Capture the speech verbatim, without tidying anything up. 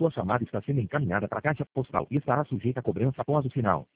Sua chamada está sendo encaminhada para a caixa postal e estará sujeita a cobrança após o sinal.